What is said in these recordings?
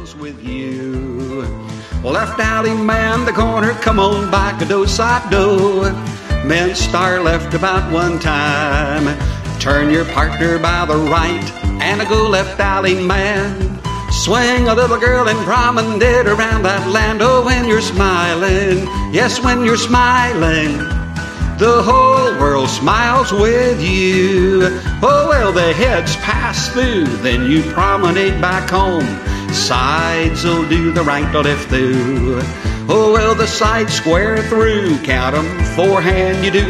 smiles with you. Left alley man, the corner, come on back, do side do. Men star left about one time. Turn your partner by the right and go left alley man. Swing a little girl and promenade around that land. Oh, when you're smiling, yes, when you're smiling, the whole world smiles with you. Oh, well, the heads pass through, then you promenade back home. Sides will do the right to left through. Oh, well, the sides square through, count 'em, forehand you do.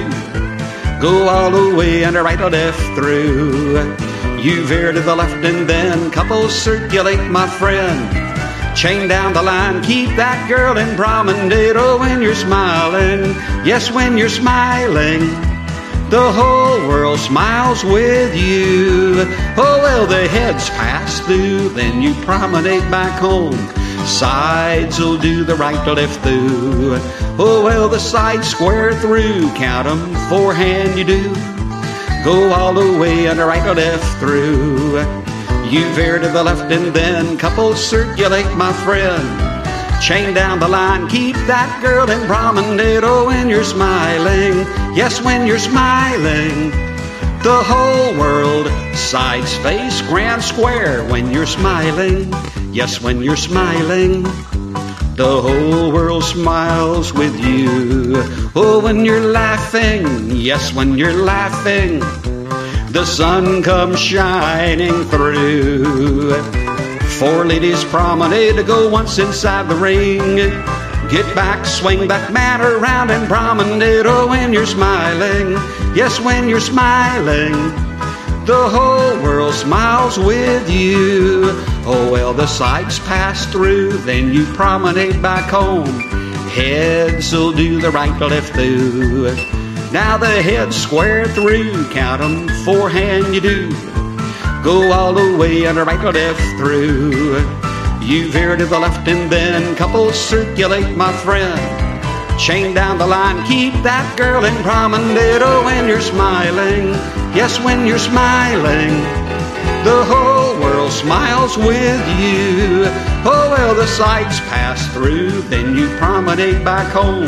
Go all the way and right to left through. You veer to the left and then couples circulate, my friend. Chain down the line, keep that girl in promenade. Oh, when you're smiling, yes, when you're smiling, the whole world smiles with you. Oh, well, the heads pass through, then you promenade back home. Sides will do the right to left through. Oh, well, the sides square through, count 'em, forehand you do. Go all the way and right to left through. You veer to the left and then couples circulate, my friend. Chain down the line, keep that girl in promenade. Oh, when you're smiling, yes, when you're smiling, the whole world sides face grand square. When you're smiling, yes, when you're smiling, the whole world smiles with you. Oh, when you're laughing, yes, when you're laughing, the sun comes shining through. Four ladies promenade to go once inside the ring. Get back, swing that man around and promenade. Oh, when you're smiling, yes, when you're smiling, the whole world smiles with you. Oh, well, the sides pass through, then you promenade back home. Heads will do the right to left through. Now the heads square through, count 'em, forehand you do. Go all the way and right to left through. You veer to the left and then couples circulate, my friend. Chain down the line, keep that girl in promenade. Oh, when you're smiling, yes, when you're smiling, the whole world smiles with you. Oh, well, the sides pass through, then you promenade back home.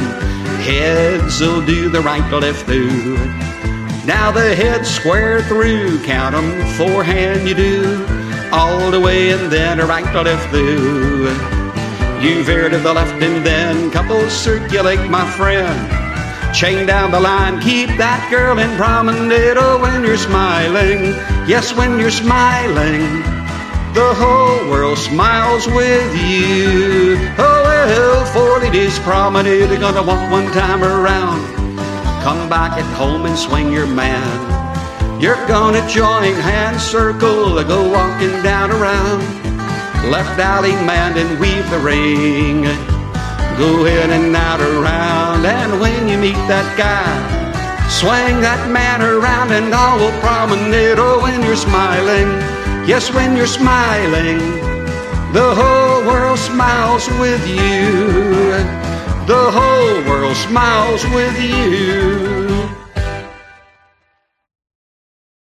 Heads will do the right to left through. Now the heads square through, count 'em, forehand you do. All the way and then right to left through. You veer to the left and then couples circulate, my friend. Chain down the line, keep that girl in promenade. Oh, when you're smiling, yes, when you're smiling, the whole world smiles with you. Oh, well, 4 ladies promenade, they're gonna walk one time around. Come back at home and swing your man. You're gonna join hand circle, go walking down around. Left alley man and weave the ring. Go in and out around, and when you meet that guy, swing that man around and all will promenade. Oh, when you're smiling, yes, when you're smiling, the whole world smiles with you. The whole world smiles with you.